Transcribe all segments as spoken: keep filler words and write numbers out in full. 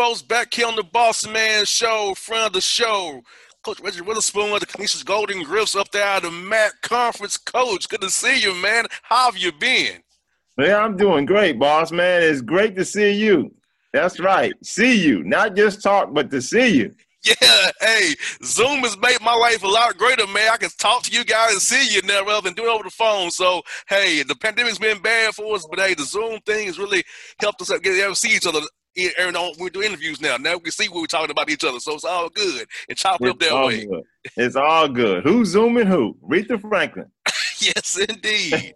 folks, back here on the Boss Man Show, friend of the show, Coach Reggie Witherspoon of the Canisius Golden Griffs up there at the M A C Conference. Coach, good to see you, man. How have you been? Yeah, I'm doing great, boss man. It's great to see you. That's right. See you. Not just talk, but to see you. Yeah, hey, Zoom has made my life a lot greater, man. I can talk to you guys and see you now rather than do it over the phone. So, hey, the pandemic's been bad for us, but hey, the Zoom thing has really helped us get able to see each other. We do interviews now. Now we can see what we're talking about each other, so it's all good and chop it up that way. Good. It's all good. Who's zooming who? Aretha Franklin. Yes, indeed.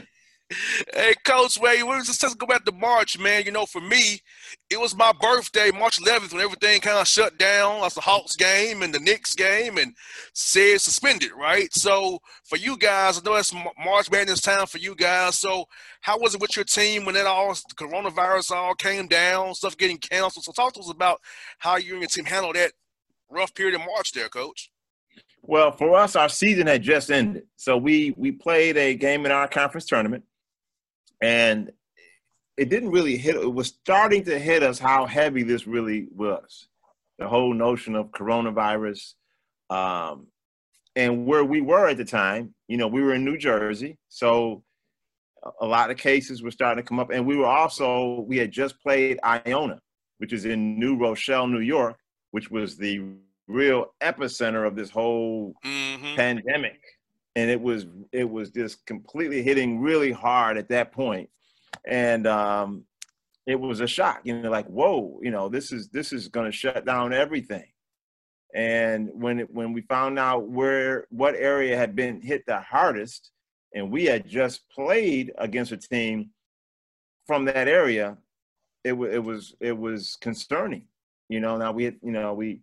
Hey, Coach, Wade, we just let's go back to March, man. You know, for me, it was my birthday, March eleventh, when everything kind of shut down. That's the Hawks game and the Knicks game and said suspended, right? So for you guys, I know it's March Madness time for you guys. So how was it with your team when that all the coronavirus all came down, stuff getting canceled? So talk to us about how you and your team handled that rough period in March there, Coach. Well, for us, our season had just ended. So we we played a game in our conference tournament. And it didn't really hit, it was starting to hit us how heavy this really was. The whole notion of coronavirus. Um, and where we were at the time, you know, we were in New Jersey. So a lot of cases were starting to come up. And we were also, we had just played Iona, which is in New Rochelle, New York, which was the real epicenter of this whole mm-hmm. pandemic. And it was it was just completely hitting really hard at that point. And um, it was a shock, you know, like, whoa, you know, this is this is going to shut down everything. And when it, when we found out where what area had been hit the hardest, and we had just played against a team from that area, it, w- it was it was concerning. You know, now we had, you know, we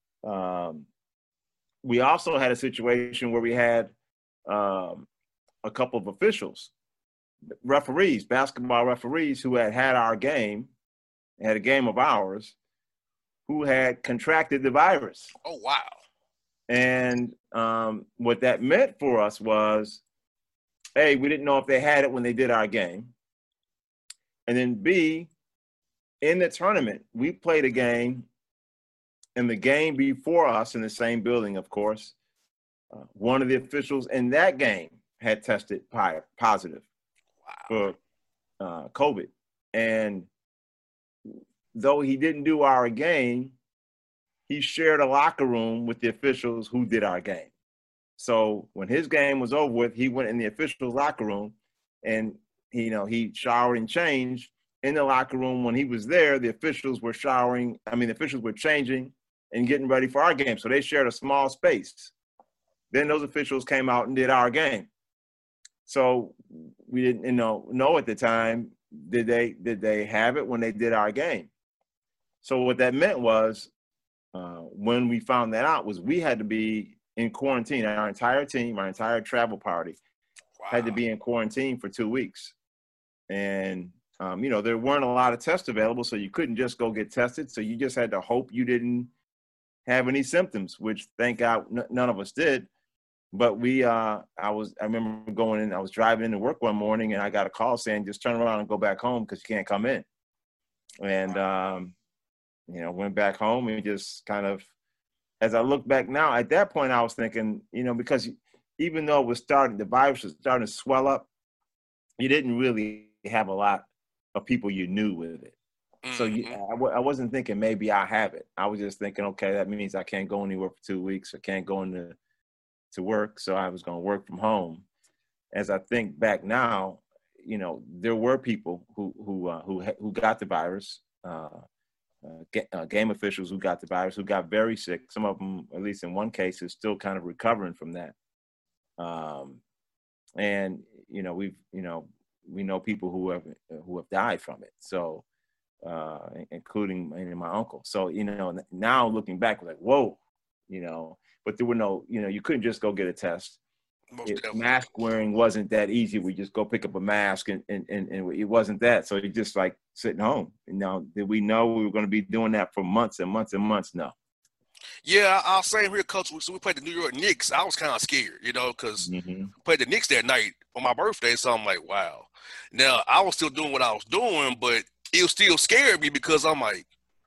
um, we also had a situation where we had Um, a couple of officials, referees, basketball referees who had had our game, had a game of ours, who had contracted the virus. Oh, wow. And um, what that meant for us was, A, we didn't know if they had it when they did our game. And then B, in the tournament, we played a game, and the game before us in the same building, of course, Uh, one of the officials in that game had tested positive wow. for uh, COVID. And though he didn't do our game, he shared a locker room with the officials who did our game. So when his game was over with, he went in the officials' locker room and, he, you know, he showered and changed. In the locker room when he was there, the officials were showering. I mean, the officials were changing and getting ready for our game. So they shared a small space. Then those officials came out and did our game. So we didn't, you know, know at the time, did they did they have it when they did our game? So what that meant was, uh, when we found that out, was we had to be in quarantine. Our entire team, our entire travel party, wow. had to be in quarantine for two weeks. And um, you know, there weren't a lot of tests available, so you couldn't just go get tested. So you just had to hope you didn't have any symptoms, which thank God n- none of us did. But we, uh, I was, I remember going in, I was driving into work one morning and I got a call saying, just turn around and go back home because you can't come in. And, um, you know, went back home and just kind of, as I look back now, at that point I was thinking, you know, because even though it was starting, the virus was starting to swell up, you didn't really have a lot of people you knew with it. So you, I, w- I wasn't thinking maybe I have it. I was just thinking, okay, that means I can't go anywhere for two weeks. I can't go into to work, so I was going to work from home. As I think back now, you know, there were people who who uh, who who got the virus, uh, uh, ga- uh, game officials who got the virus, who got very sick. Some of them, at least in one case, is still kind of recovering from that. Um, and you know, we've you know we know people who have who have died from it. So, uh, including my uncle. So you know, now looking back, we're like, whoa, you know. But there were no, you know, you couldn't just go get a test. It, mask wearing wasn't that easy. We just go pick up a mask and, and, and, and it wasn't that. So you just like sitting home. You know, did we know we were going to be doing that for months and months and months? No. Yeah, I'll say here, Coach. So we played the New York Knicks. I was kind of scared, you know, because mm-hmm. we played the Knicks that night on my birthday. So I'm like, wow. Now, I was still doing what I was doing, but it was still scared me because I'm like,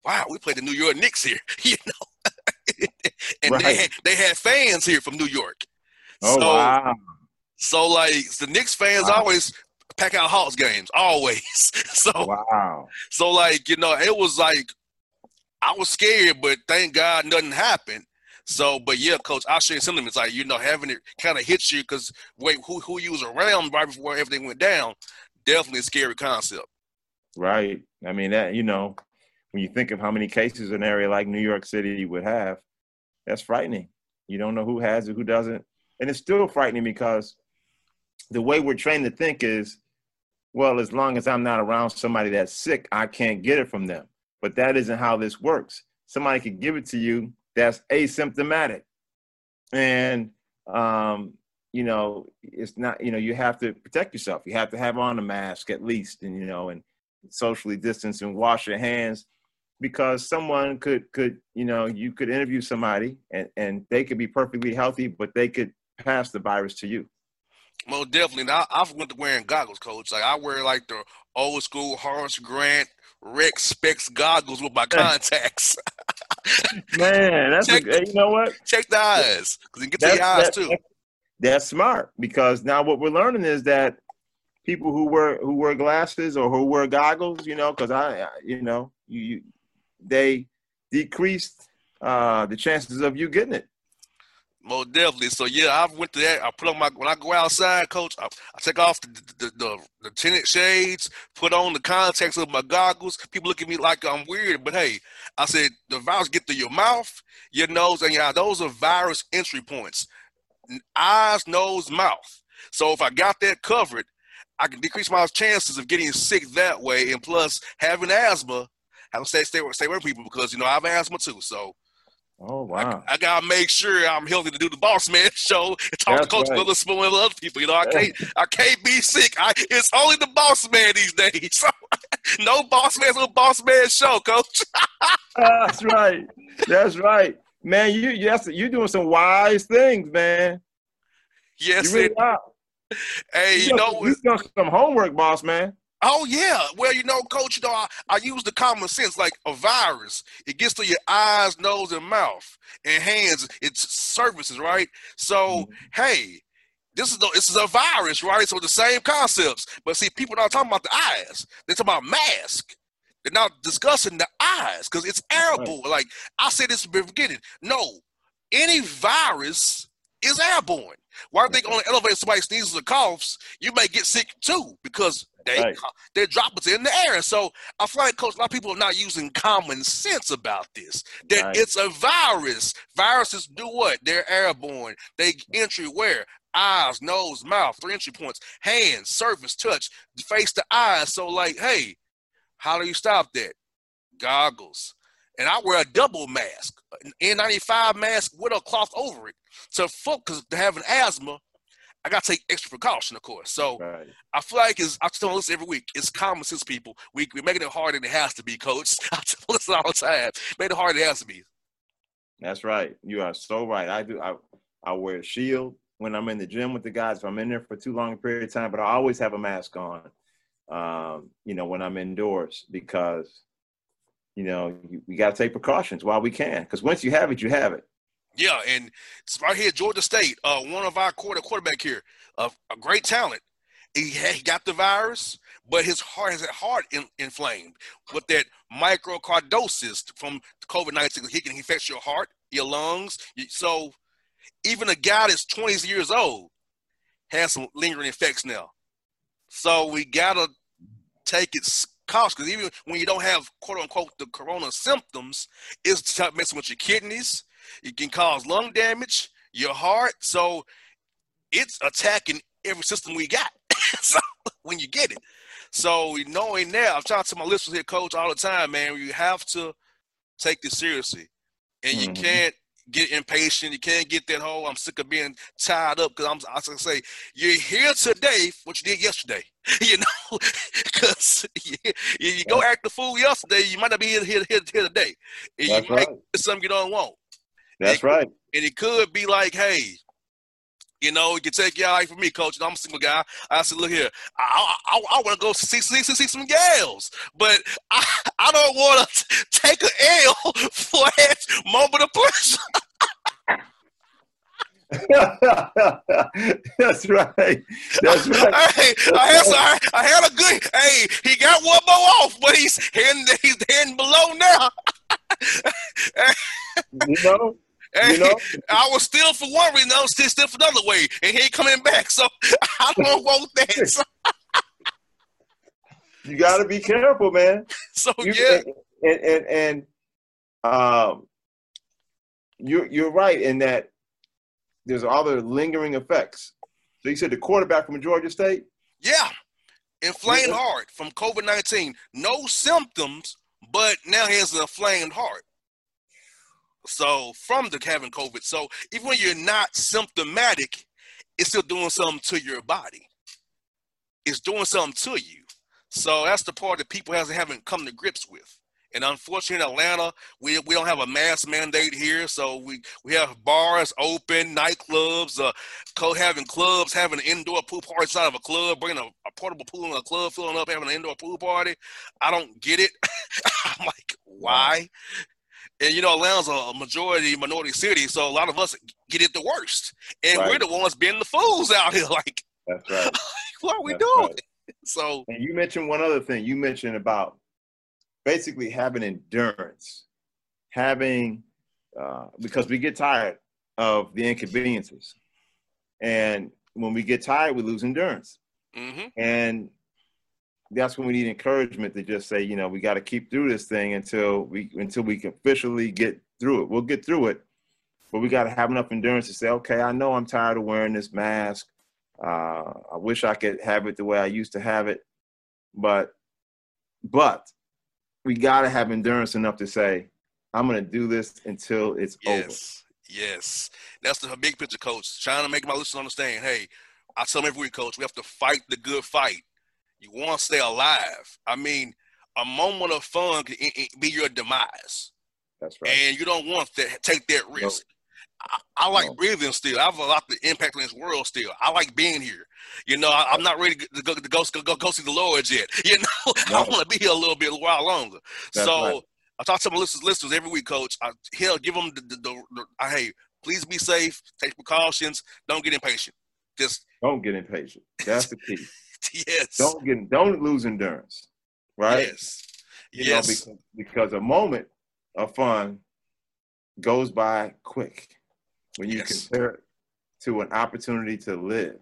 wow, we played the New York Knicks here, you know, and Right. they had, they had fans here from New York. Oh, So, wow. so like the Knicks fans Wow. always pack out Hawks games, always. So, Wow. so like, you know, it was like, I was scared, but thank God nothing happened. So, but yeah, Coach, I share sentiments like, you know, having it kind of hit you because wait, who who you was around right before everything went down, definitely a scary concept. Right. I mean, that, you know, when you think of how many cases an area like New York City would have, that's frightening. You don't know who has it, who doesn't. And it's still frightening because the way we're trained to think is, well, as long as I'm not around somebody that's sick, I can't get it from them. But that isn't how this works. Somebody could give it to you that's asymptomatic. And, um, you know, it's not, you know, you have to protect yourself. You have to have on a mask at least, and, you know, and socially distance and wash your hands, because someone could, could, you know, you could interview somebody and, and they could be perfectly healthy, but they could pass the virus to you. Most definitely. Now, I've went to wearing goggles, Coach. Like I wear like the old school Horace Grant Rex Specs goggles with my contacts. Man, that's check, a, you know what? Check the eyes, because you can get that's, to your eyes that, too. That's smart, because now what we're learning is that people who wear who wear glasses or who wear goggles, you know, because I, you know, you, you they decreased uh, the chances of you getting it. Most definitely. So yeah, I went to that. I put on my when I go outside, Coach. I, I take off the the, the the tinted shades, put on the contacts of my goggles. People look at me like I'm weird, but hey, I said the virus get through your mouth, your nose, and yeah, those are virus entry points. Eyes, nose, mouth. So if I got that covered, I can decrease my chances of getting sick that way. And plus, having asthma, I have to stay stay stay with people because you know I have asthma too. So. Oh, wow. I, I gotta make sure I'm healthy to do the Boss Man show and talk That's to Coach right. Witherspoon and other people. You know, I can't I can't be sick. I, it's only the Boss Man these days. So, no Boss Man, no Boss Man show, Coach. That's right. That's right. Man, you yes, you're doing some wise things, man. Yes, you really are. Hey, you, you know, you done some homework, Boss Man. Oh, yeah. Well, you know, Coach, you know, I, I use the common sense, like a virus. It gets to your eyes, nose, and mouth, and hands. It's surfaces, right? So, mm-hmm. hey, this is the, this is a virus, right? So the same concepts. But see, people are not talking about the eyes. They're talking about mask. They're not discussing the eyes because it's airborne. Right. Like I said this at the beginning. No, any virus is airborne. Why are they on the elevator, somebody sneezes or coughs, you may get sick too because they, right. their droplets are in the air. So I feel like, Coach, a lot of people are not using common sense about this. That right. it's a virus. Viruses do what? They're airborne. They entry where? Eyes, nose, mouth, three entry points, hands, surface, touch, face to eyes. So like, hey, how do you stop that? Goggles. And I wear a double mask, an N ninety-five mask with a cloth over it. So, because to have an asthma, I got to take extra precaution, of course. So, right. I feel like it's, I tell this every week, it's common sense, people. We, we're making it harder than it has to be, Coach. I tell this all the time. Make it harder than it has to be. That's right. You are so right. I do. I, I wear a shield when I'm in the gym with the guys. If I'm in there for too long a period of time, but I always have a mask on, um, you know, when I'm indoors because, you know, we got to take precautions while we can. Because once you have it, you have it. Yeah, and it's right here, Georgia State, uh, one of our quarter quarterback here, uh, a great talent. He, he got the virus, but his heart has his heart in, inflamed with that microcardosis from COVID nineteen. He can infect your heart, your lungs. So even a guy that's twenty years old has some lingering effects now. So we got to take it cautious, because even when you don't have, quote unquote, the corona symptoms, it's messing with your kidneys. It can cause lung damage, your heart. So it's attacking every system we got so, when you get it. So knowing that, I'm trying to tell my listeners here, Coach, all the time, man, you have to take this seriously. And you mm-hmm. can't get impatient. You can't get that whole, I'm sick of being tied up, because I'm, I was going to say, you're here today for what you did yesterday. You know, because you, you go act the fool yesterday, you might not be here, here, here, here today. And That's you right. might get something you don't want. That's and, right. And it could be like, hey, You know, you can take your eye from me, coach. I'm a single guy. I said, look here, I I, I want to go see, see, see, see some gals, but I, I don't want to take an L for that moment of pleasure. That's right. That's right. Hey, I had, I, I had a good. Hey, he got one more off, but he's heading, he's heading below now. You know. Hey, you know, I was still for one reason, I was still, still for another way, and he ain't coming back. So I don't want that. So, you got to be careful, man. So you, yeah, and and and um, you're you're right in that there's other lingering effects. So you said the quarterback from Georgia State? Yeah, inflamed Yeah. heart from COVID nineteen. No symptoms, but now he has an inflamed heart. So from the having COVID. So even when you're not symptomatic, it's still doing something to your body. It's doing something to you. So that's the part that people hasn't haven't come to grips with. And unfortunately, in Atlanta, we we don't have a mask mandate here. So we, we have bars open, nightclubs, uh, co having clubs, having an indoor pool party inside of a club, bringing a, a portable pool in a club, filling up, having an indoor pool party. I don't get it. I'm like, why? And, you know, Atlanta's a majority minority city, so a lot of us get it the worst. And Right. we're the ones being the fools out here. Like, That's right. what are we That's doing? right. So, And you mentioned one other thing. You mentioned about basically having endurance, having, uh, because we get tired of the inconveniences. And when we get tired, we lose endurance. mm-hmm. And that's when we need encouragement to just say, you know, we got to keep through this thing until we until we can officially get through it. We'll get through it, but we got to have enough endurance to say, okay, I know I'm tired of wearing this mask. Uh, I wish I could have it the way I used to have it, but but we got to have endurance enough to say, I'm going to do this until it's Yes. over. Yes. That's the big picture, coach. Trying to make my listeners understand, hey, I tell them every week, coach, we have to fight the good fight. You want to stay alive. I mean, a moment of fun can be your demise. That's right. And you don't want to take that risk. No. I, I like No. breathing still. I have a lot to impact in this world still. I like being here. You know, I, I'm not ready to go, to go, to go, go see the Lord yet. You know, No. I want to be here a little bit, a while longer. That's so right. I talk to my listeners, listeners every week, coach. I, hell, give them the, the, the, the I, hey, please be safe, take precautions, don't get impatient. Just don't get impatient. That's the key. Yes. Don't get don't lose endurance. Right? Yes. You yes. know, because, because a moment of fun goes by quick when you yes. compare it to an opportunity to live.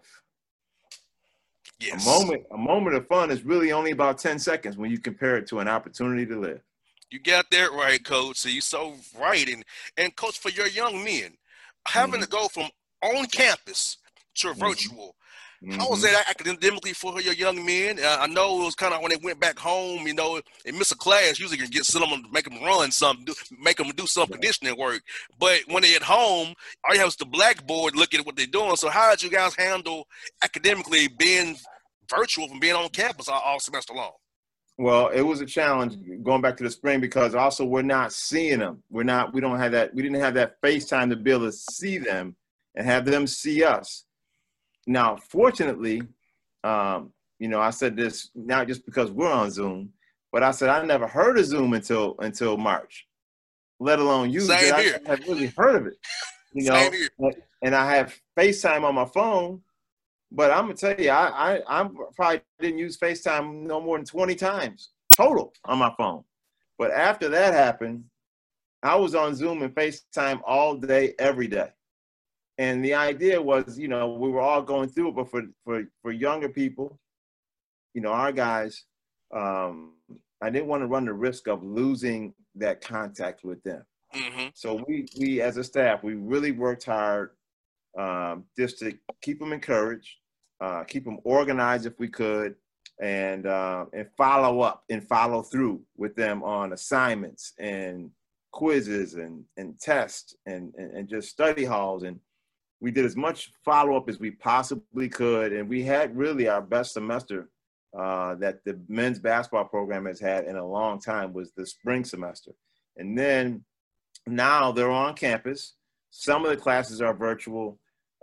Yes. A moment, a moment of fun is really only about ten seconds when you compare it to an opportunity to live. You got that right, coach. So you're so right. And and coach, for your young men, having Mm-hmm. to go from on campus to Mm-hmm. virtual. Mm-hmm. How was that academically for your young men? Uh, I know it was kind of when they went back home, you know, and miss a class, usually can get someone to make them run something, do, make them do some conditioning work. But when they at home, all you have is the blackboard looking at what they're doing. So how did you guys handle academically being virtual from being on campus all, all semester long? Well, it was a challenge going back to the spring because also we're not seeing them. We're not, we don't have that, we didn't have that FaceTime to be able to see them and have them see us. Now, fortunately, um, you know, I said this not just because we're on Zoom, but I said I never heard of Zoom until until March, let alone use it. Same I here. have really heard of it, you know. Same here. And I have FaceTime on my phone, but I'm gonna tell you, I, I I probably didn't use FaceTime no more than twenty times total on my phone. But after that happened, I was on Zoom and FaceTime all day, every day. And the idea was, you know, we were all going through it, but for, for, for younger people, you know, our guys, um, I didn't want to run the risk of losing that contact with them. Mm-hmm. So we, we, as a staff, we really worked hard um, just to keep them encouraged, uh, keep them organized if we could, and uh, and follow up and follow through with them on assignments and quizzes and, and tests and, and, and just study halls. And we did as much follow-up as we possibly could, and we had really our best semester uh, that the men's basketball program has had in a long time was the spring semester. And then now they're on campus. Some of the classes are virtual.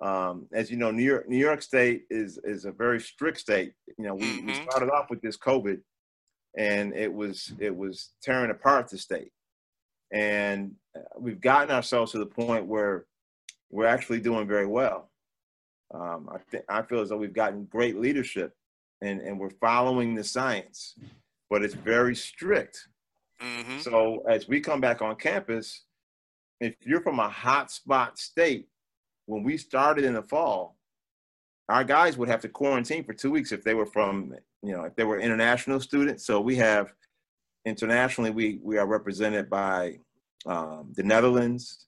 Um, as you know, New York, New York State is is a very strict state. You know, we, we Mm-hmm. started off with this COVID, and it was it was tearing apart the state. And we've gotten ourselves to the point where we're actually doing very well. Um, I think I feel as though we've gotten great leadership, and and we're following the science, but it's very strict. Mm-hmm. So as we come back on campus, if you're from a hotspot state, when we started in the fall, our guys would have to quarantine for two weeks if they were from, you know, if they were international students. So we have internationally, we we are represented by um, the Netherlands,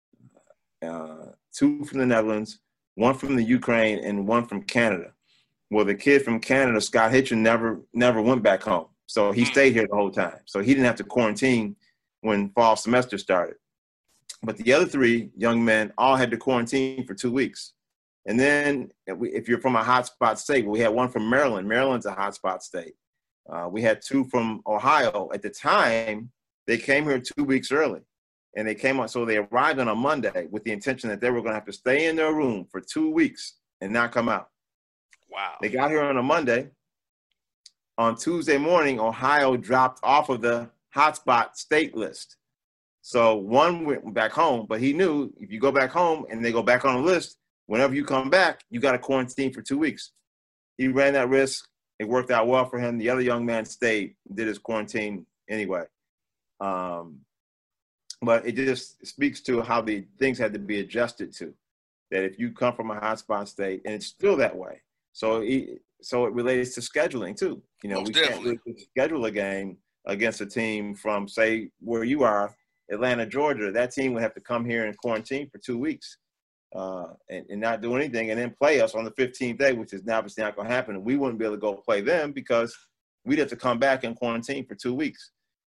uh, two from the Netherlands, one from the Ukraine, and one from Canada. Well, the kid from Canada, Scott Hitchen, never never went back home. So he stayed here the whole time. So he didn't have to quarantine when fall semester started. But the other three young men all had to quarantine for two weeks. And then if you're from a hotspot state, we had one from Maryland. Maryland's a hotspot state. Uh, we had two from Ohio. At the time, they came here two weeks early. And they came on, so they arrived on a Monday with the intention that they were going to have to stay in their room for two weeks and not come out. Wow. They got here on a Monday. On Tuesday morning, Ohio dropped off of the hotspot state list. So one went back home, but he knew if you go back home and they go back on the list, whenever you come back, you got to quarantine for two weeks. He ran that risk. It worked out well for him. The other young man stayed, did his quarantine anyway. Um, but it just speaks to how the things had to be adjusted to, that if you come from a hotspot state, and it's still that way. So it, so it relates to scheduling too. You know, Most we definitely. can't really schedule a game against a team from, say, where you are, Atlanta, Georgia. That team would have to come here and quarantine for two weeks uh, and, and not do anything, and then play us on the fifteenth day, which is now obviously not going to happen. And we wouldn't be able to go play them because we'd have to come back and quarantine for two weeks.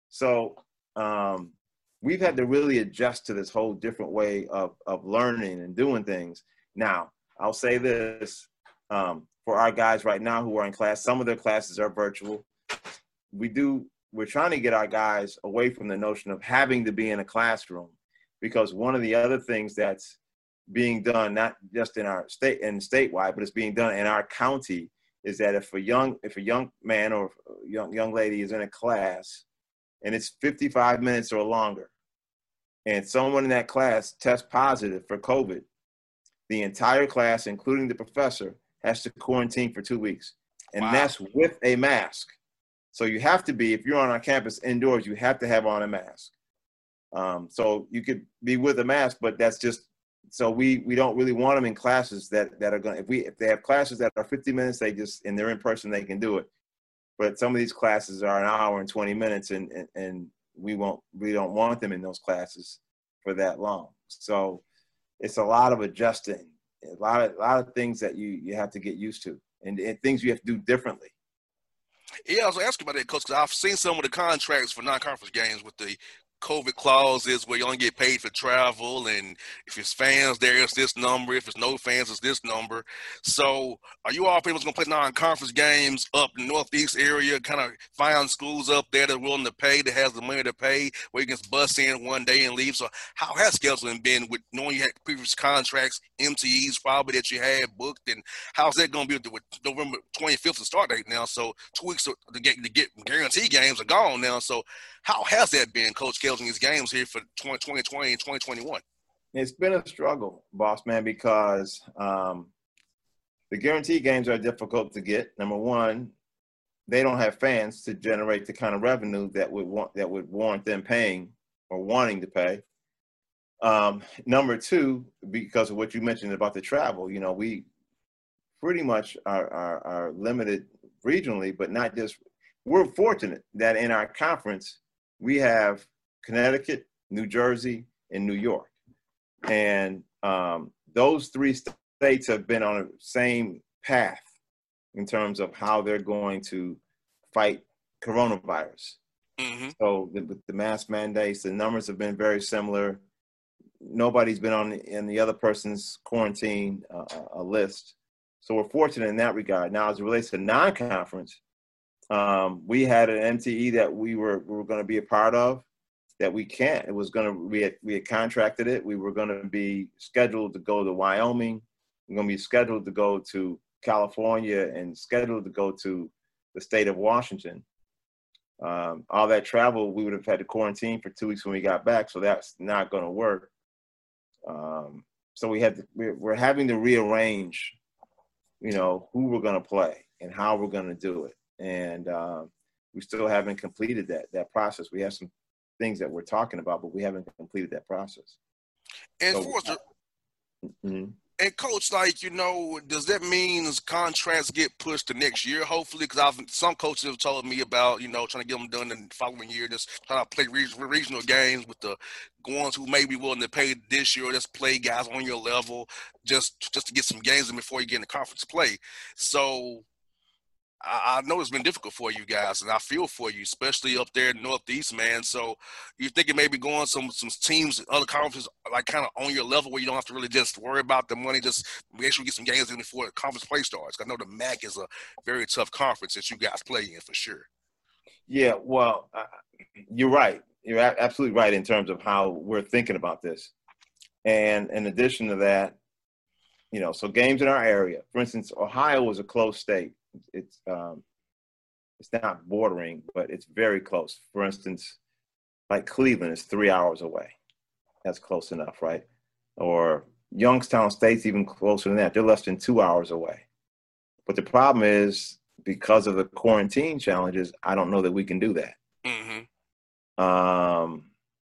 So um, we've had to really adjust to this whole different way of, of learning and doing things. Now, I'll say this, um, for our guys right now who are in class, some of their classes are virtual. We do, we're trying to get our guys away from the notion of having to be in a classroom, because one of the other things that's being done, not just in our state and statewide, but it's being done in our county, is that if a young, if a young man or a young, young lady is in a class and it's fifty-five minutes or longer, and someone in that class tests positive for COVID, the entire class, including the professor, has to quarantine for two weeks. And Wow. that's with a mask. So you have to be, if you're on our campus indoors, you have to have on a mask. Um, so you could be with a mask, but that's just, so we we don't really want them in classes that, that are going to, if we, if they have classes that are fifty minutes, they just, and they're in person, they can do it. But some of these classes are an hour and twenty minutes, and, and, and we won't, we don't want them in those classes for that long. So it's a lot of adjusting, a lot of, a lot of things that you, you have to get used to, and, and things you have to do differently. Yeah, I was asking about that, Coach, because I've seen some of the contracts for non-conference games with the COVID clauses where you only get paid for travel, and if it's fans there, it's this number. If it's no fans, it's this number. So are you all pretty much going to play non-conference games up in the Northeast area, kind of find schools up there that are willing to pay, that has the money to pay, where you can bus in one day and leave? So how has scheduling been with knowing you had previous contracts, M T Es probably that you had booked, and how's that going to be with November twenty-fifth to start date now? So two weeks to get, to get guarantee games are gone now. So how has that been, Coach Kells, in these games here for twenty twenty and twenty twenty-one? It's been a struggle, boss man, because um, the guarantee games are difficult to get. Number one, they don't have fans to generate the kind of revenue that would want that would warrant them paying or wanting to pay. Um, number two, because of what you mentioned about the travel, you know, we pretty much are, are, are limited regionally, but not just. We're fortunate that in our conference, we have Connecticut, New Jersey, and New York. And um, those three states have been on the same path in terms of how they're going to fight coronavirus. Mm-hmm. So the, with the mask mandates, the numbers have been very similar. Nobody's been on the, in the other person's quarantine uh, a list. So we're fortunate in that regard. Now, as it relates to non-conference, Um, we had an M T E that we were we were going to be a part of that we can't. It was going to we had we had contracted it. We were going to be scheduled to go to Wyoming We're going to be scheduled to go to California and scheduled to go to the state of Washington. Um, all that travel, we would have had to quarantine for two weeks when we got back, so that's not going to work. Um, so we had to, we're, we're having to rearrange, you know, who we're going to play and how we're going to do it. And um, we still haven't completed that that process. We have some things that we're talking about, but we haven't completed that process. And so, for the, mm-hmm. and coach, like, you know, does that mean contracts get pushed to next year? Hopefully, because I've some coaches have told me about, you know, trying to get them done in the following year, just trying to play re- regional games with the ones who may be willing to pay this year, or just play guys on your level, just just to get some games in before you get into conference play. So I know it's been difficult for you guys, and I feel for you, especially up there in the Northeast, man. So you're thinking maybe going some some teams, other conferences, like kind of on your level where you don't have to really just worry about the money, just make sure you get some games in before the conference play starts. I know the M A C is a very tough conference that you guys play in for sure. Yeah, well, uh, you're right. You're a- absolutely right in terms of how we're thinking about this. And in addition to that, you know, so games in our area, for instance, Ohio is a close state. It's um, it's not bordering, but it's very close. For instance, like Cleveland is three hours away. That's close enough, right? Or Youngstown State's even closer than that. They're less than two hours away. But the problem is, because of the quarantine challenges, I don't know that we can do that. Mm-hmm. Um,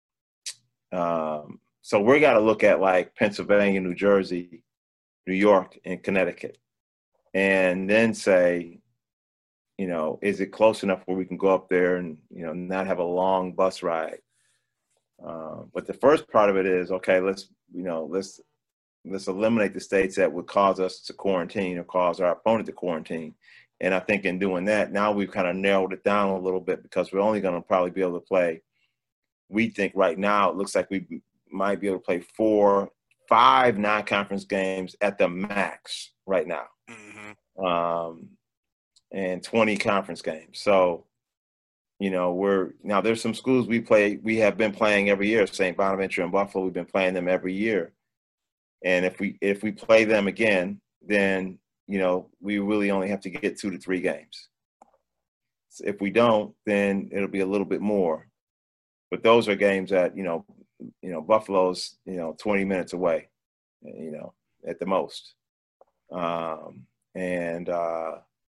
um, so we got to look at like Pennsylvania, New Jersey, New York, and Connecticut. And then say, you know, is it close enough where we can go up there and, you know, not have a long bus ride? Uh, but the first part of it is, okay, let's, you know, let's let's eliminate the states that would cause us to quarantine or cause our opponent to quarantine. And I think in doing that, now we've kind of narrowed it down a little bit, because we're only going to probably be able to play. We think right now it looks like we might be able to play four, five non-conference games at the max right now. Mm-hmm. Um, and twenty conference games. So, you know, we're now there's some schools we play, we have been playing every year. Saint Bonaventure and Buffalo, we've been playing them every year. And if we if we play them again, then, you know, we really only have to get two to three games. So if we don't, then it'll be a little bit more. But those are games that, you know, you know, Buffalo's, you know, twenty minutes away, you know, at the most. Um, and uh,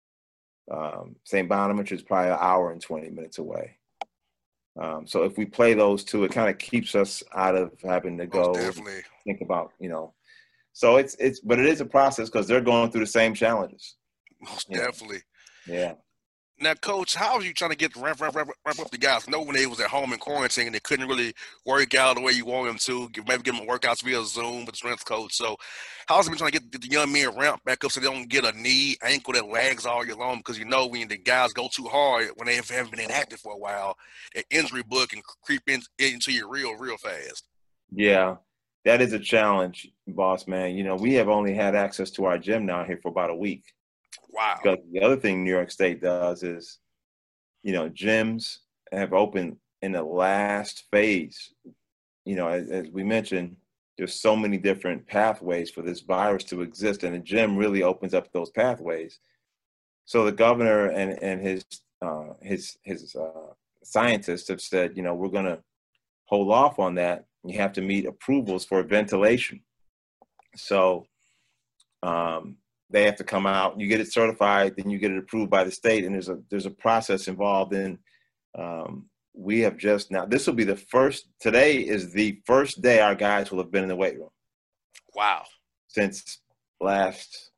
um, Saint Bonaventure is probably an hour and twenty minutes away. Um, so if we play those two, it kind of keeps us out of having to go think about, you know. So it's it's, but it is a process, because they're going through the same challenges. Most definitely. Yeah. Now, Coach, how are you trying to get ramp, ramp, ramp, ramp up the guys? No, when they was at home in quarantine, they couldn't really work out the way you want them to. Maybe give them workouts via Zoom with the strength coach. So, how's it been trying to get the young men ramped back up so they don't get a knee, ankle that lags all year long? Because you know when the guys go too hard when they haven't been inactive for a while, that injury bug can creep in, into you real, real fast. Yeah, that is a challenge, boss man. You know, we have only had access to our gym now here for about a week. Wow. Because the other thing New York State does is, you know, gyms have opened in the last phase. You know, as, as we mentioned, there's so many different pathways for this virus to exist, and the gym really opens up those pathways. So the governor and and his uh, his his uh, scientists have said, you know, we're going to hold off on that. You have to meet approvals for ventilation. So. Um, They have to come out. You get it certified, then you get it approved by the state, and there's a there's a process involved in. Um, we have just now. This will be the first. Today is the first day our guys will have been in the weight room. Wow! Since last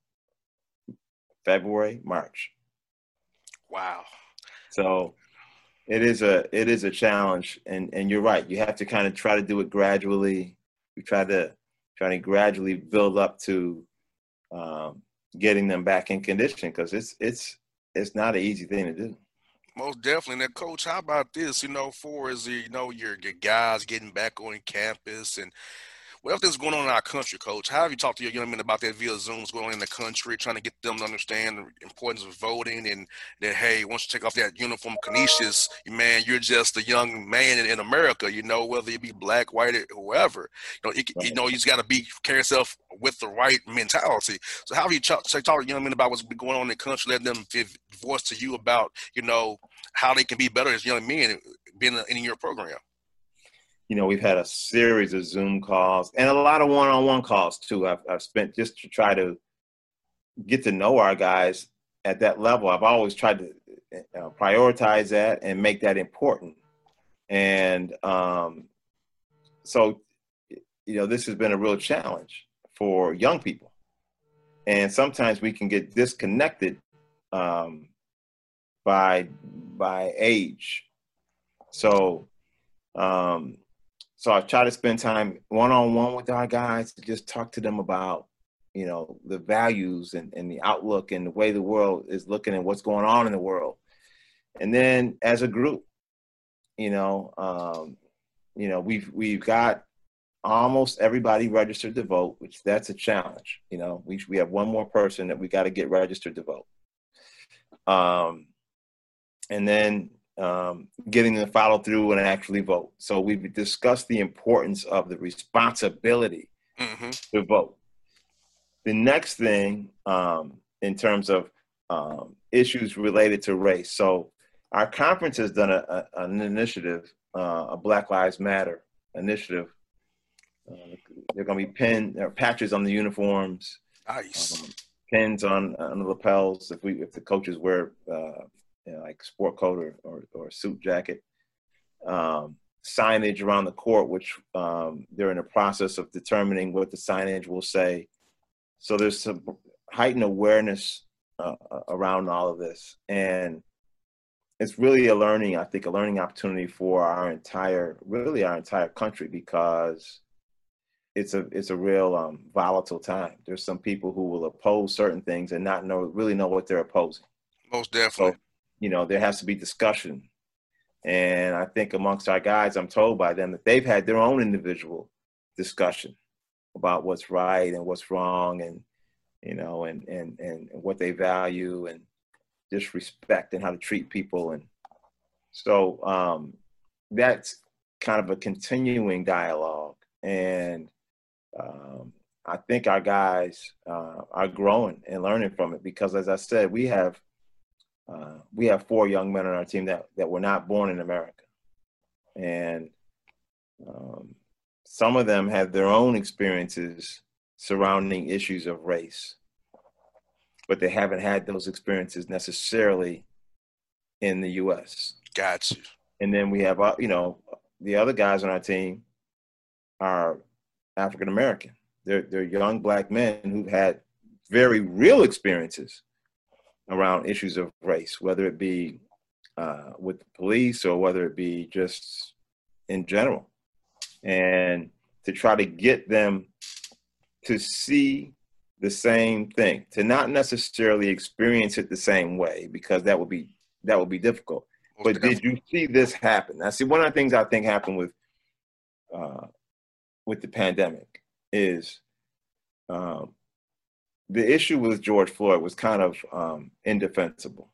February, March. Wow! So it is a it is a challenge, and and you're right. You have to kind of try to do it gradually. We try to try to gradually build up to. Um, getting them back in condition, because it's it's it's not an easy thing to do. Most definitely. Now, Coach, how about this? You know, for is you know your your guys getting back on campus, and what everything's going on in our country, Coach? How have you talked to your young men about that via Zoom? What's going on in the country, trying to get them to understand the importance of voting, and that, hey, once you take off that uniform Canisius, man, you're just a young man in, in America, you know, whether you be black, white, or whoever. You know, it, you know, you just got to be carry yourself with the right mentality. So how have you talked talk to young men about what's been going on in the country, letting them give voice to you about, you know, how they can be better as young men being in your program? You know, we've had a series of Zoom calls and a lot of one-on-one calls too. I've, I've spent just to try to get to know our guys at that level. I've always tried to uh, prioritize that and make that important. And um, so, you know, this has been a real challenge for young people. And sometimes we can get disconnected um, by by age. So, um, So I try to spend time one-on-one with our guys to just talk to them about, you know, the values and, and the outlook and the way the world is looking and what's going on in the world. And then as a group, you know, um, you know, we've we've got almost everybody registered to vote, which that's a challenge. You know, we we have one more person that we got to get registered to vote. Um, and then Um, getting them to follow through and actually vote. So we've discussed the importance of the responsibility mm-hmm. to vote. The next thing um, in terms of um, issues related to race. So our conference has done a, a, an initiative, uh, a Black Lives Matter initiative. Uh, they're going to be pin or patches on the uniforms, nice. um, pins on, on the lapels if we if the coaches wear uh, You know, like sport coat or, or, or suit jacket, um, signage around the court, which um, they're in the process of determining what the signage will say. So there's some heightened awareness uh, around all of this. And it's really a learning, I think, a learning opportunity for our entire, really our entire country, because it's a it's a real um, volatile time. There's some people who will oppose certain things and not know really know what they're opposing. Most definitely. So, you know, there has to be discussion. And I think amongst our guys, I'm told by them that they've had their own individual discussion about what's right and what's wrong, and, you know, and, and, and what they value, and just respect and how to treat people. And so um, that's kind of a continuing dialogue. And um, I think our guys uh, are growing and learning from it, because, as I said, we have uh, we have four young men on our team that, that were not born in America. And um, some of them have their own experiences surrounding issues of race, but they haven't had those experiences necessarily in the U S. Got you. And then we have, uh, you know, the other guys on our team are African American. They're they're young Black men who've had very real experiences around issues of race, whether it be uh, with the police or whether it be just in general. And to try to get them to see the same thing, to not necessarily experience it the same way, because that would be that would be difficult. But did you see this happen? Now, see, one of the things I think happened with uh, with the pandemic is um, the issue with George Floyd was kind of um, indefensible.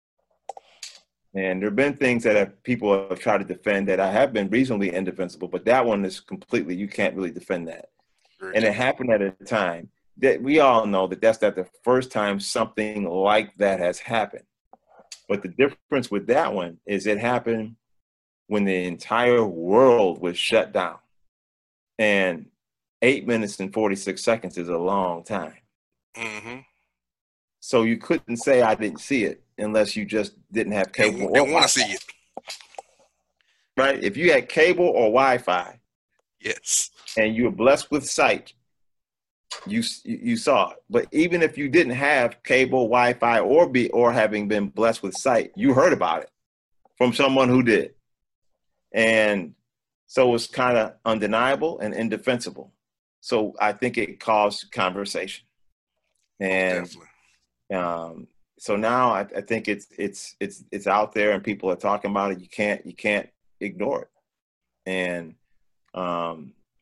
And there have been things that have, people have tried to defend that I have been reasonably indefensible, but that one is completely, you can't really defend that. Very and it happened at a time that we all know that that's not the first time something like that has happened. But the difference with that one is it happened when the entire world was shut down. And eight minutes and forty-six seconds is a long time. Mm-hmm. So you couldn't say I didn't see it unless you just didn't have cable. They, they want to see it. Right? If you had cable or Wi-Fi, yes, and you were blessed with sight, you you saw it. But even if you didn't have cable, Wi-Fi, or be or having been blessed with sight, you heard about it from someone who did. And so it was kind of undeniable and indefensible. So I think it caused conversation. And um, so now I, I think it's it's it's it's out there and people are talking about it. You can't you can't ignore it. And um,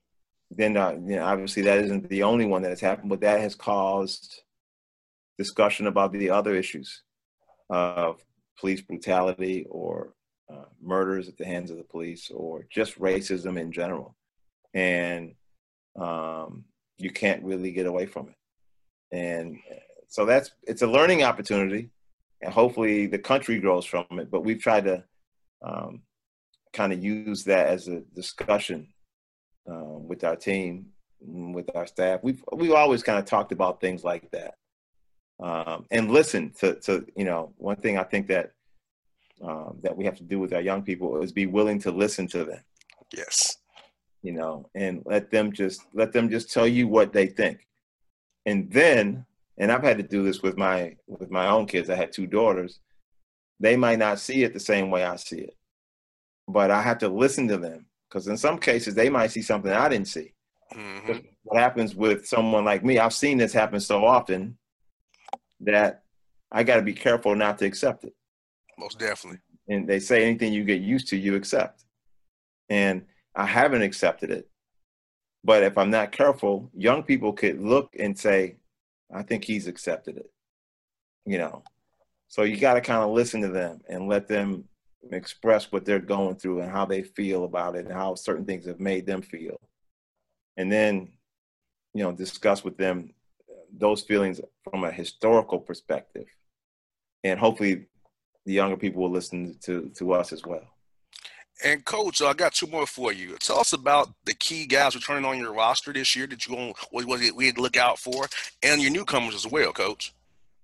then uh, you know, obviously that isn't the only one that has happened, but that has caused discussion about the other issues of police brutality or uh, murders at the hands of the police or just racism in general. And um, you can't really get away from it. And so that's, it's a learning opportunity, and hopefully the country grows from it. But we've tried to um, kind of use that as a discussion uh, with our team, with our staff. We've, we've always kind of talked about things like that. Um, and listen to, to, you know, one thing I think that um, that we have to do with our young people is be willing to listen to them. Yes. You know, and let them just let them just tell you what they think. And then, and I've had to do this with my with my own kids. I had two daughters. They might not see it the same way I see it, but I have to listen to them, because in some cases they might see something I didn't see. Mm-hmm. What happens with someone like me, I've seen this happen so often that I got to be careful not to accept it. Most definitely. And they say anything you get used to, you accept. And I haven't accepted it. But if I'm not careful, young people could look and say, I think he's accepted it. You know, so you got to kind of listen to them and let them express what they're going through and how they feel about it and how certain things have made them feel. And then, you know, discuss with them those feelings from a historical perspective. And hopefully the younger people will listen to, to us as well. And Coach, I got two more for you. Tell us about the key guys returning on your roster this year that you going what was it we had to look out for, and your newcomers as well, Coach.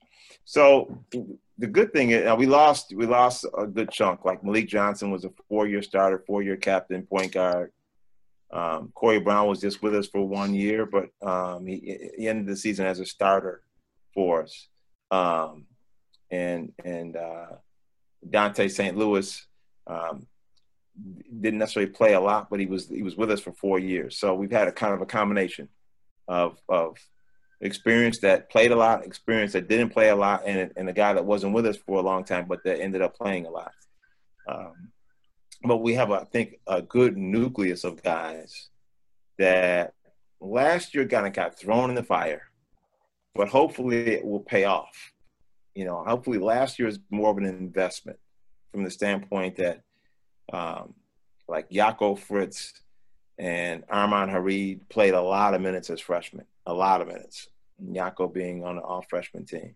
So the good thing is, we lost we lost a good chunk. Like Malik Johnson was a four-year starter, four-year captain, point guard. Um, Corey Brown was just with us for one year, but um, he, he ended the season as a starter for us. Um, and and uh, Dante Saint Louis um, didn't necessarily play a lot, but he was he was with us for four years. So we've had a kind of a combination of of experience that played a lot, experience that didn't play a lot, and and a guy that wasn't with us for a long time, but that ended up playing a lot. Um, But we have, I think, a good nucleus of guys that last year kind of got thrown in the fire, but hopefully it will pay off. You know, hopefully last year is more of an investment from the standpoint that, um, like Yako Fritz and Armand Harid played a lot of minutes as freshmen, a lot of minutes. Yako being on the all-freshman team.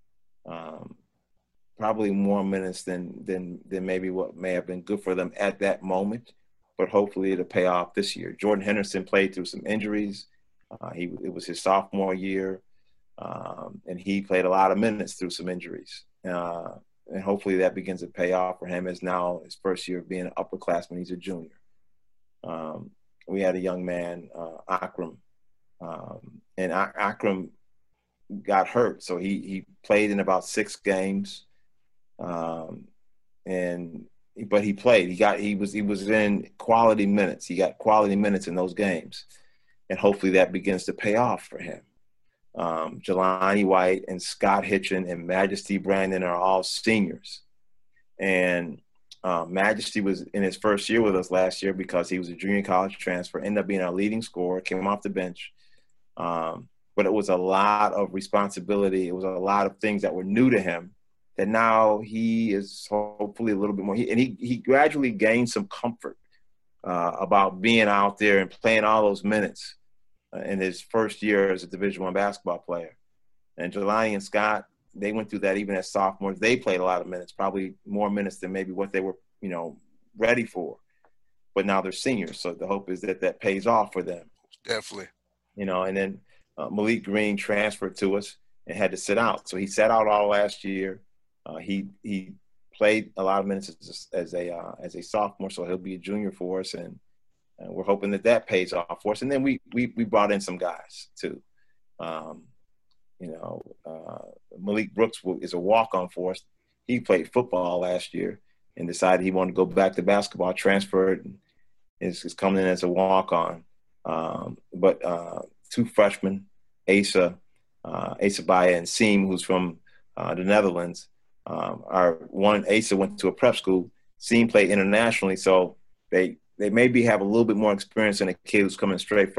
Um, Probably more minutes than than than maybe what may have been good for them at that moment, but hopefully it'll pay off this year. Jordan Henderson played through some injuries. Uh, he it was his sophomore year, um, and he played a lot of minutes through some injuries. Uh, and hopefully that begins to pay off for him, as now his first year of being an upperclassman. He's a junior. Um, we had a young man, uh, Akram, um, and A- Akram got hurt, so he he played in about six games. Um, and, but he played, he got, he was, he was in quality minutes. He got quality minutes in those games, and hopefully that begins to pay off for him. Um, Jelani White and Scott Hitchin and Majesty Brandon are all seniors. And, um, Majesty was in his first year with us last year because he was a junior college transfer, ended up being our leading scorer, came off the bench. Um, but it was a lot of responsibility. It was a lot of things that were new to him, that now he is hopefully a little bit more. He, and he, he gradually gained some comfort uh, about being out there and playing all those minutes uh, in his first year as a Division One basketball player. And Jelani and Scott, they went through that even as sophomores. They played a lot of minutes, probably more minutes than maybe what they were, you know, ready for. But now they're seniors, so the hope is that that pays off for them. Definitely. You know, and then uh, Malik Green transferred to us and had to sit out. So he sat out all last year. Uh, he he played a lot of minutes as, as a uh, as a sophomore, so he'll be a junior for us, and, and we're hoping that that pays off for us. And then we we we brought in some guys too. Um, you know, uh, Malik Brooks is a walk-on for us. He played football last year and decided he wanted to go back to basketball, transferred, and is, is coming in as a walk-on. Um, but uh, two freshmen, Asa, uh, Asa Baya and Seam, who's from uh, the Netherlands. Um, our one Asa went to a prep school. Seam played internationally, so they they maybe have a little bit more experience than a kid who's coming straight from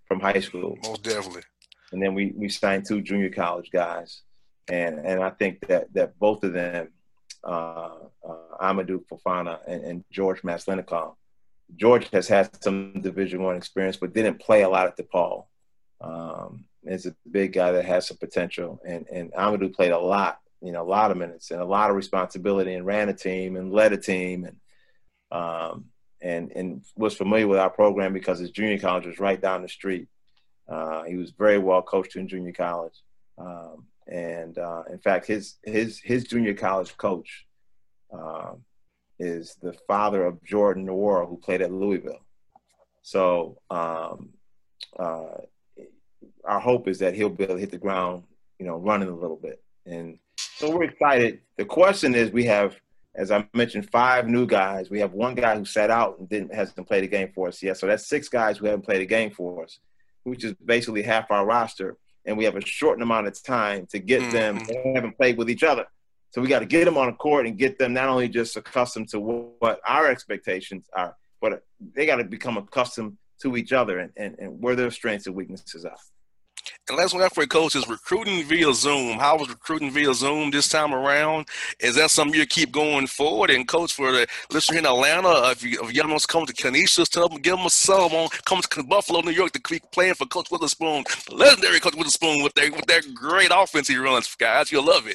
from high school. Most definitely. And then we, we signed two junior college guys. And and I think that, that both of them, uh, uh, Amadou Fofana and, and George Maslenikov, George has had some Division One experience, but didn't play a lot at DePaul. Um, is a big guy that has some potential. And, and Amadou played a lot, you know, a lot of minutes and a lot of responsibility and ran a team and led a team and um, and, and was familiar with our program because his junior college was right down the street. Uh, he was very well coached in junior college. Um, and uh, in fact, his, his, his junior college coach um, is the father of Jordan Nwora, who played at Louisville. So um, uh, our hope is that he'll be able to hit the ground, you know, running a little bit. And so we're excited. The question is, we have, as I mentioned, five new guys. We have one guy who sat out and didn't hasn't played a game for us yet. So that's six guys who haven't played a game for us, which is basically half our roster. And we have a shortened amount of time to get mm-hmm. them. They haven't played with each other. So we got to get them on the court and get them not only just accustomed to what our expectations are, but they got to become accustomed to each other and, and, and where their strengths and weaknesses are. And last one for Coach is recruiting via Zoom. How was recruiting via Zoom this time around? Is that something you keep going forward? And Coach, for the listener in Atlanta, uh, if, you, if y'all want to come to Canisius, tell them, give them a sub on, come to Buffalo, New York to keep playing for Coach Witherspoon, legendary Coach Witherspoon with their, with their great offense he runs, guys. You'll love it.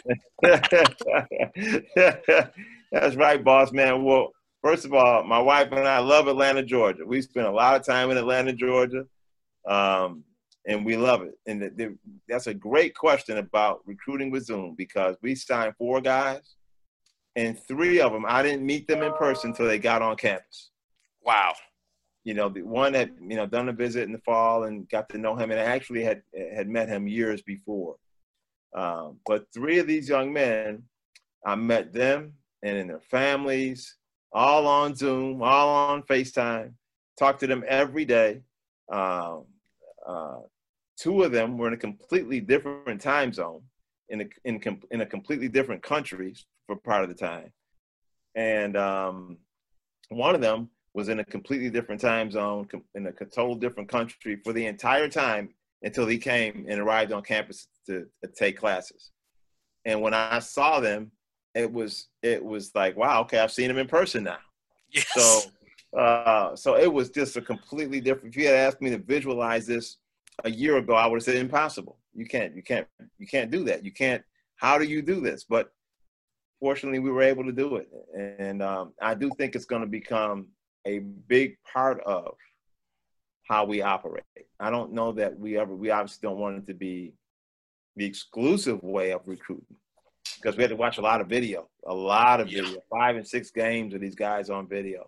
That's right, boss man. Well, first of all, my wife and I love Atlanta, Georgia. We spent a lot of time in Atlanta, Georgia. Um, And we love it. And the, the, that's a great question about recruiting with Zoom, because we signed four guys, and three of them, I didn't meet them in person until they got on campus. Wow. You know, the one that, you know, done a visit in the fall and got to know him, and I actually had, had met him years before. Um, but three of these young men, I met them and in their families, all on Zoom, all on FaceTime, talked to them every day. Um, uh, Two of them were in a completely different time zone, in a in, in a completely different country for part of the time, and um, one of them was in a completely different time zone in a total different country for the entire time until he came and arrived on campus to, to take classes. And when I saw them, it was it was like, wow, okay, I've seen him in person now. Yes. So uh, so it was just a completely different. If you had asked me to visualize this a year ago, I would have said impossible. You can't, you can't, you can't do that. You can't, how do you do this? But fortunately we were able to do it. And um, I do think it's going to become a big part of how we operate. I don't know that we ever, we obviously don't want it to be the exclusive way of recruiting, because we had to watch a lot of video, a lot of video, yeah. five and six games of these guys on video.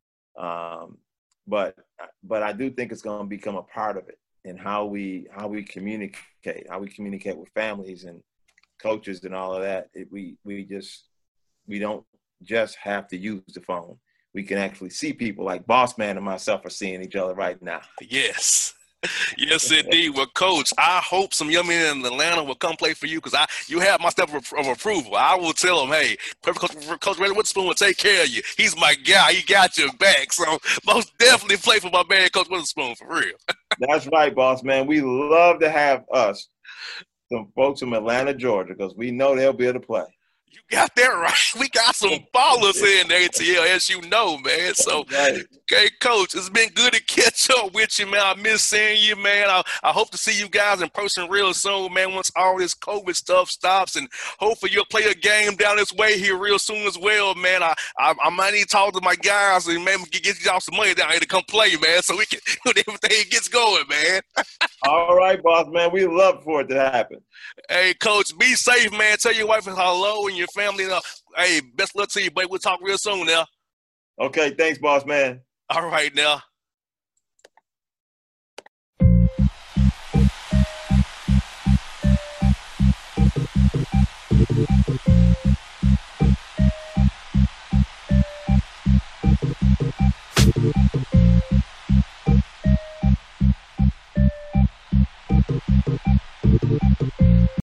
Um, but, but I do think it's going to become a part of it. And how we how we communicate, how we communicate with families and coaches and all of that. It, we we just we don't just have to use the phone. We can actually see people like Boss Man and myself are seeing each other right now. Yes. Yes, indeed. Well, Coach, I hope some young men in Atlanta will come play for you, because I you have my step of, of approval. I will tell them, hey, Perfect Coach, Coach Randy Witherspoon will take care of you. He's my guy. He got your back. So most definitely play for my man, Coach Witherspoon, for real. That's right, boss man. We love to have us, some folks from Atlanta, Georgia, because we know they'll be able to play. You got that right. We got some ballers in the A T L, as you know, man. So, right. Okay, Coach, it's been good to catch up with you, man. I miss seeing you, man. I, I hope to see you guys in person real soon, man, once all this COVID stuff stops. And hopefully you'll play a game down this way here real soon as well, man. I I, I might need to talk to my guys and maybe get y'all some money down here to come play, man, so we can everything gets going, man. All right, boss, man. We love for it to happen. Hey, Coach, be safe, man. Tell your wife hello and your family. Uh, hey, best luck to you, buddy. We'll talk real soon now. Okay, thanks, boss man. All right, now.